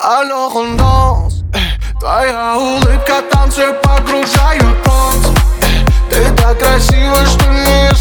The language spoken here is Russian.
Alors on danse. Твоя улыбка танцует, погружаю в транс. Ты так красива, что не